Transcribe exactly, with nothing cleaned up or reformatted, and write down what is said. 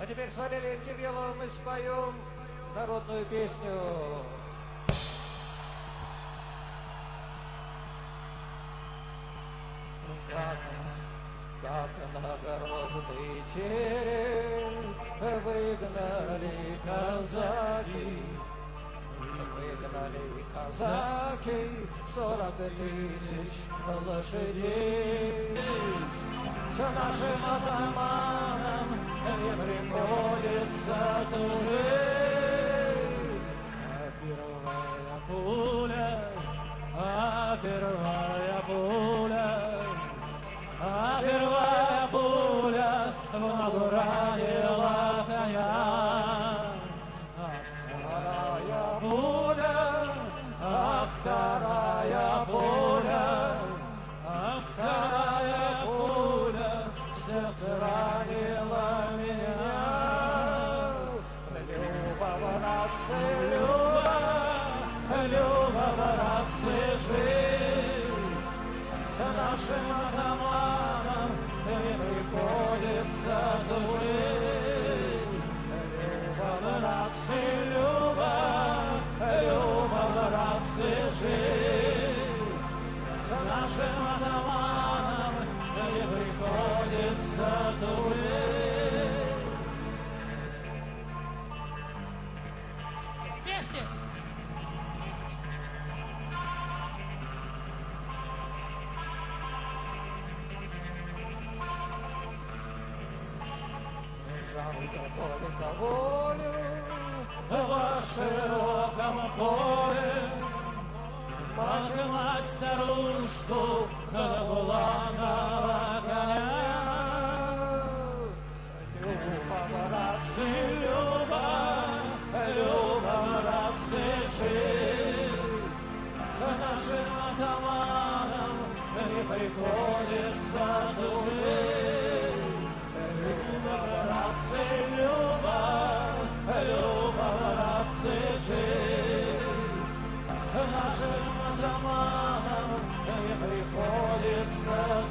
А теперь с Валерием Кирилловым мы споем народную песню. Как, как на грозный терек выгнали казаки, выгнали казаки сорок тысяч лошадей. С нашим атаманом не приходится тужить. А первая пуля, а первая пуля, а первая пуля в ногу ранила коня. А вторая пуля, а вторая пуля, А вторая пуля в сердце ранила меня. Люба, братцы, Люба, Люба, братцы, жить с нашим атаманом не приходится тужить. Люба, братцы, Люба, Люба, братцы, жить с нашим атаманом не приходится тужить. вместе! Жалко только волю в широком поле. Мать, мать, старушку, на коня. Люба, братцы, Люба, Люба, братцы, жить с нашим атаманом не приходится тужить. Люба, братцы, Люба, Люба, братцы, жить с нашим атаманом не приходится